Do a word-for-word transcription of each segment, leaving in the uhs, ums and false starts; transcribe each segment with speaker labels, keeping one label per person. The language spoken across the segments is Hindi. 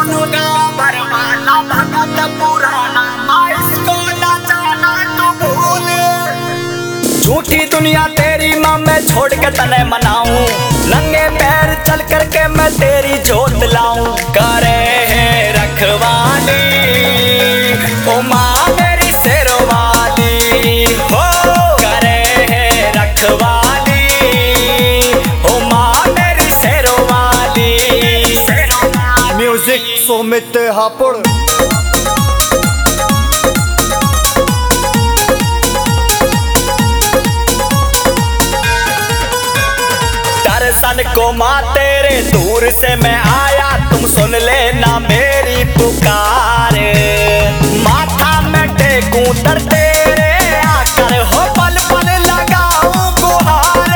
Speaker 1: सोनू गाँव बरवाला भगत पुराना माइस को ना जाना तू भूल। झूठी दुनिया तेरी माँ मैं छोड़ के तने मनाऊं, नंगे पैर चल करके मैं तेरी जोत लाऊं। करे है रखवाली ओ माँ मेरी शेरवाली हो, करे है रखवाली ओ माँ मेरी शेरवाली।
Speaker 2: म्यूजिक सुमित हापुड़।
Speaker 1: दर्शन को माँ तेरे दूर से मैं आया, तुम सुन लेना मेरी पुकार। माथा में टेकूं दर तेरे आकर हो, पल पल लगाऊं गुहार।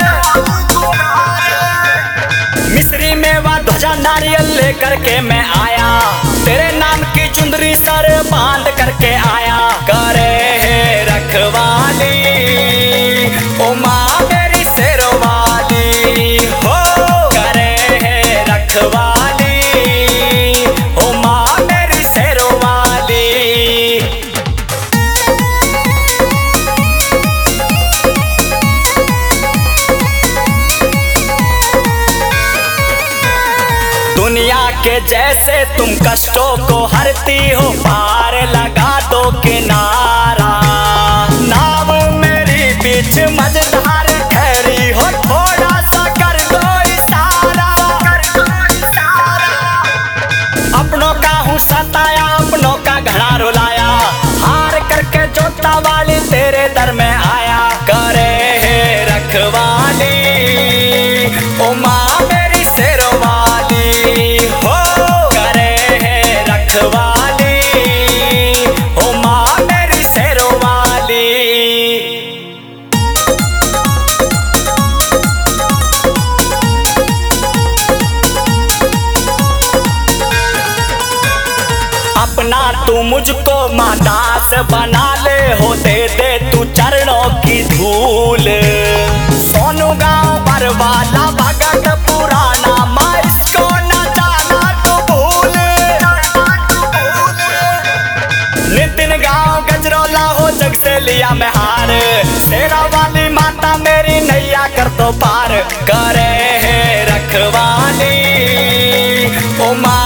Speaker 1: मिस्री में वह ध्वजा नारियल लेकर के मैं आया, तेरे नाम की चुंदरी सर बांध करके आया। करे है रखवाली ओ माँ मेरी शेरवाली हो, करे है रखवाली ओ माँ मेरी शेरवाली। दुनिया के जैसे तुम कष्टों को हरती हो, पार लगा दो किनारा। नाव मेरी बीच मझधार ठहरी हो, थोड़ा सा कर दो इशारा। अपनों का हूँ सताया, अपनों का घड़ा रुलाया, हार करके जोता वाली तेरे दर में आया। करे है रखवाली ओ माँ मेरी शेरवाली हो, करे है रखवाली ओ माँ मेरी शेरवाली। अपना तू मुझको माँ दास बना ले हो, दे दे तू चरणों की धूल। सोनू गाँव बरवाला भगत पुराना माँ इसको न जाना तू भूल। नितिन गाँव गजरौला हो, जग से लिया मैं हार। शेरा वाली माता मेरी नैया कर दो पार। करे है रखवाली ओ माँ